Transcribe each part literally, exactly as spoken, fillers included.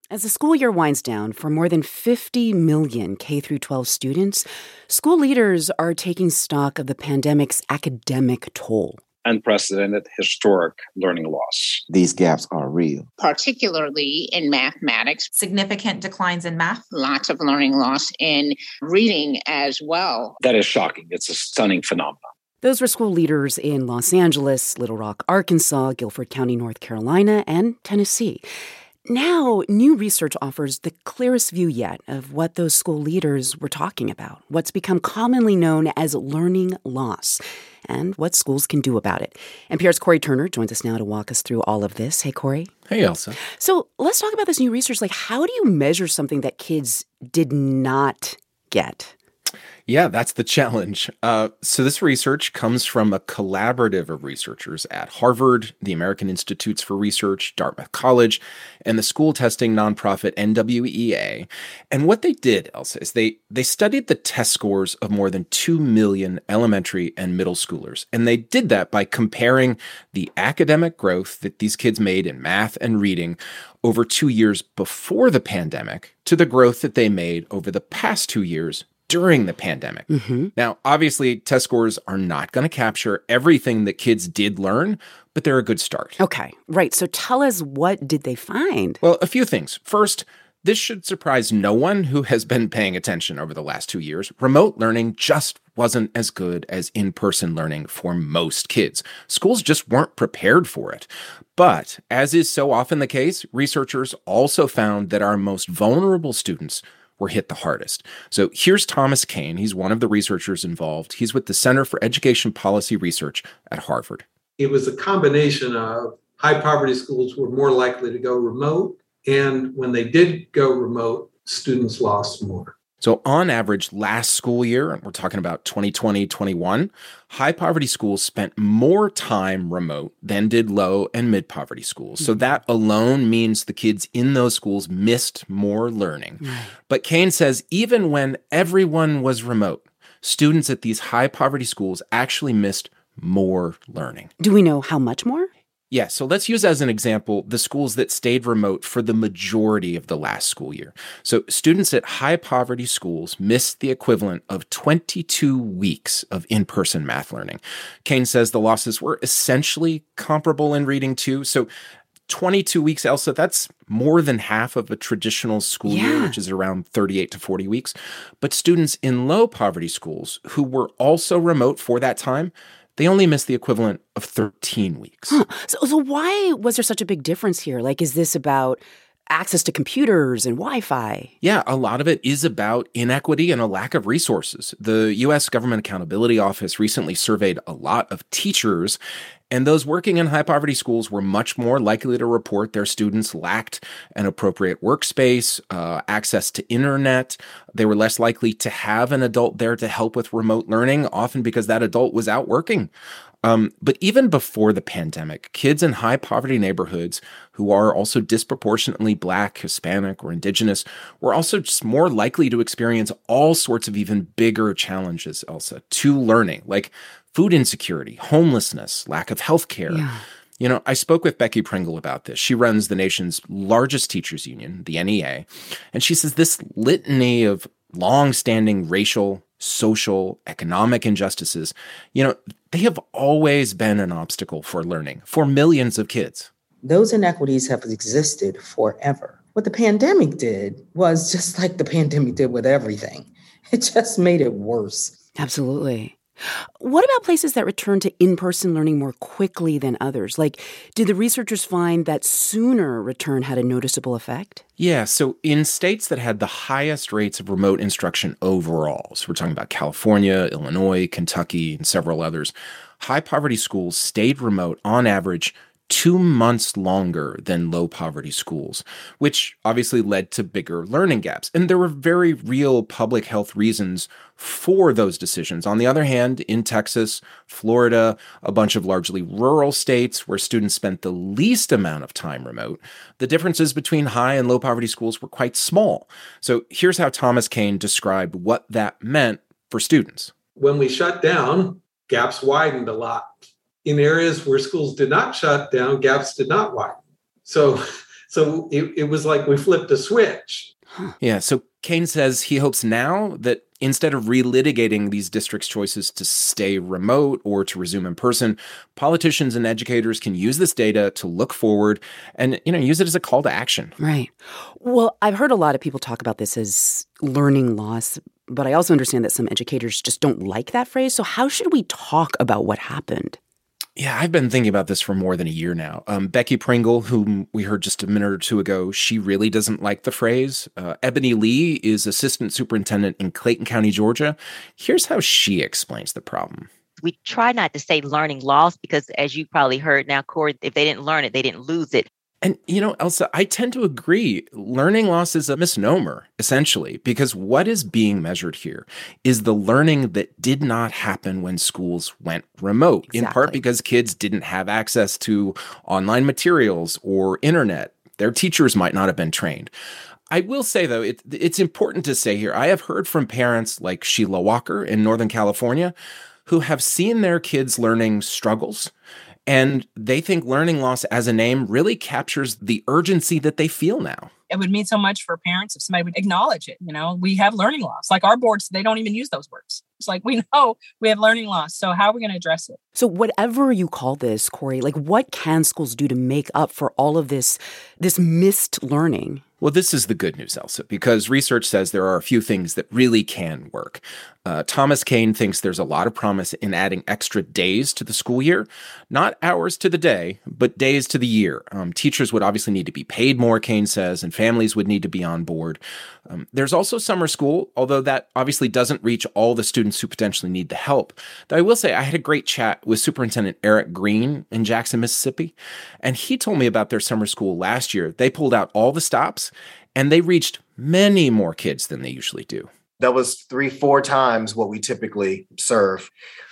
As the school year winds down for more than fifty million K through twelve students, school leaders are taking stock of the pandemic's academic toll. Unprecedented, historic learning loss. These gaps are real. Particularly in mathematics. Significant declines in math. Lots of learning loss in reading as well. That is shocking. It's a stunning phenomenon. Those were school leaders in Los Angeles, Little Rock, Arkansas, Guilford County, North Carolina, and Tennessee. Now, new research offers the clearest view yet of what those school leaders were talking about, what's become commonly known as learning loss, and what schools can do about it. N P R's Cory Turner joins us now to walk us through all of this. Hey, Cory. Hey, Elsa. So let's talk about this new research. Like, how do you measure something that kids did not get? Yeah, that's the challenge. Uh, so this research comes from a collaborative of researchers at Harvard, the American Institutes for Research, Dartmouth College, and the school testing nonprofit N W E A. And what they did, Elsa, is they, they studied the test scores of more than two million elementary and middle schoolers. And they did that by comparing the academic growth that these kids made in math and reading over two years before the pandemic to the growth that they made over the past two years during the pandemic. Mm-hmm. Now, obviously, test scores are not going to capture everything that kids did learn, but they're a good start. Okay, right. So tell us, what did they find? Well, a few things. First, this should surprise no one who has been paying attention over the last two years. Remote learning just wasn't as good as in-person learning for most kids. Schools just weren't prepared for it. But, as is so often the case, researchers also found that our most vulnerable students were hit the hardest. So here's Thomas Kane. He's one of the researchers involved. He's with the Center for Education Policy Research at Harvard. It was a combination of high poverty schools were more likely to go remote, and when they did go remote, students lost more. So on average, last school year, and we're talking about twenty twenty, twenty-one, high poverty schools spent more time remote than did low and mid poverty schools. So that alone means the kids in those schools missed more learning. Right. But Kane says even when everyone was remote, students at these high poverty schools actually missed more learning. Do we know how much more? Yeah, so let's use as an example the schools that stayed remote for the majority of the last school year. So students at high poverty schools missed the equivalent of twenty-two weeks of in-person math learning. Kane says the losses were essentially comparable in reading too. So twenty-two weeks, Elsa, that's more than half of a traditional school Yeah. year, which is around thirty-eight to forty weeks. But students in low poverty schools who were also remote for that time, they only missed the equivalent of thirteen weeks. Huh. So, so why was there such a big difference here? Like, is this about access to computers and Wi-Fi? Yeah, a lot of it is about inequity and a lack of resources. The U S Government Accountability Office recently surveyed a lot of teachers, and those working in high poverty schools were much more likely to report their students lacked an appropriate workspace, uh, access to internet. They were less likely to have an adult there to help with remote learning, often because that adult was out working. Um, but even before the pandemic, kids in high poverty neighborhoods who are also disproportionately Black, Hispanic, or Indigenous were also just more likely to experience all sorts of even bigger challenges, Elsa, to learning, like food insecurity, homelessness, lack of health care. Yeah. You know, I spoke with Becky Pringle about this. She runs the nation's largest teachers union, the N E A, and she says this litany of long-standing racial, social, economic injustices, you know, they have always been an obstacle for learning for millions of kids. Those inequities have existed forever. What the pandemic did was just like the pandemic did with everything. It just made it worse. Absolutely. What about places that return to in-person learning more quickly than others? Like, did the researchers find that sooner return had a noticeable effect? Yeah, so in states that had the highest rates of remote instruction overall, so we're talking about California, Illinois, Kentucky, and several others, high poverty schools stayed remote on average two months longer than low poverty schools, which obviously led to bigger learning gaps. And there were very real public health reasons for those decisions. On the other hand, in Texas, Florida, a bunch of largely rural states where students spent the least amount of time remote, the differences between high and low poverty schools were quite small. So here's how Thomas Kane described what that meant for students. When we shut down, gaps widened a lot. In areas where schools did not shut down, gaps did not widen. So So it, it was like we flipped a switch. Yeah. So Cain says he hopes now that instead of relitigating these districts' choices to stay remote or to resume in person, politicians and educators can use this data to look forward and, you know, use it as a call to action. Right. Well, I've heard a lot of people talk about this as learning loss, but I also understand that some educators just don't like that phrase. So how should we talk about what happened? Yeah, I've been thinking about this for more than a year now. Um, Becky Pringle, whom we heard just a minute or two ago, she really doesn't like the phrase. Uh, Ebony Lee is assistant superintendent in Clayton County, Georgia. Here's how she explains the problem. We try not to say learning loss because, as you probably heard now, Corey, if they didn't learn it, they didn't lose it. And, you know, Elsa, I tend to agree. Learning loss is a misnomer, essentially, because what is being measured here is the learning that did not happen when schools went remote, Exactly. in part because kids didn't have access to online materials or internet. Their teachers might not have been trained. I will say, though, it, it's important to say here, I have heard from parents like Sheila Walker in Northern California who have seen their kids' learning struggles. And they think learning loss as a name really captures the urgency that they feel now. It would mean so much for parents if somebody would acknowledge it. You know, we have learning loss. Like our boards, they don't even use those words. It's like, we know we have learning loss. So how are we going to address it? So whatever you call this, Corey, like what can schools do to make up for all of this, this missed learning? Well, this is the good news, Elsa, because research says there are a few things that really can work. Uh, Thomas Cain thinks there's a lot of promise in adding extra days to the school year, not hours to the day, but days to the year. Um, teachers would obviously need to be paid more, Cain says, and families would need to be on board. Um, there's also summer school, although that obviously doesn't reach all the students who potentially need the help. Though I will say I had a great chat with Superintendent Eric Green in Jackson, Mississippi, and he told me about their summer school last year. They pulled out all the stops, and they reached many more kids than they usually do. That was three, four times what we typically serve.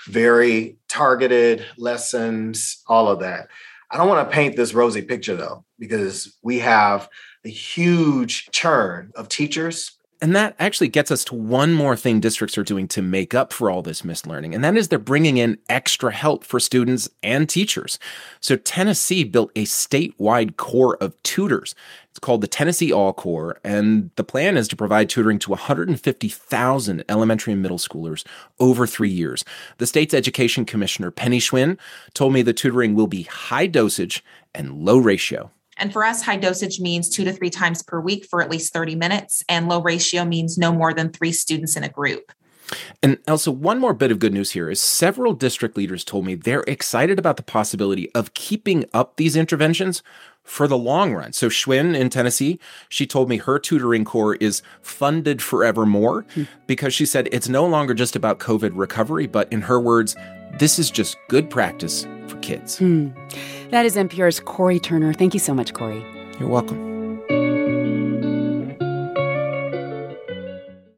Very targeted lessons, all of that. I don't want to paint this rosy picture, though, because we have a huge churn of teachers. And that actually gets us to one more thing districts are doing to make up for all this missed learning, and that is they're bringing in extra help for students and teachers. So Tennessee built a statewide corps of tutors. It's called the Tennessee All Corps, and the plan is to provide tutoring to one hundred fifty thousand elementary and middle schoolers over three years. The state's education commissioner, Penny Schwinn, told me the tutoring will be high dosage and low ratio. And for us, high dosage means two to three times per week for at least thirty minutes, and low ratio means no more than three students in a group. And Elsa, one more bit of good news here is several district leaders told me they're excited about the possibility of keeping up these interventions for the long run. So Schwinn in Tennessee, she told me her tutoring corps is funded forevermore hmm. because she said it's no longer just about COVID recovery, but in her words, this is just good practice for kids. Hmm. That is N P R's Corey Turner. Thank you so much, Corey. You're welcome.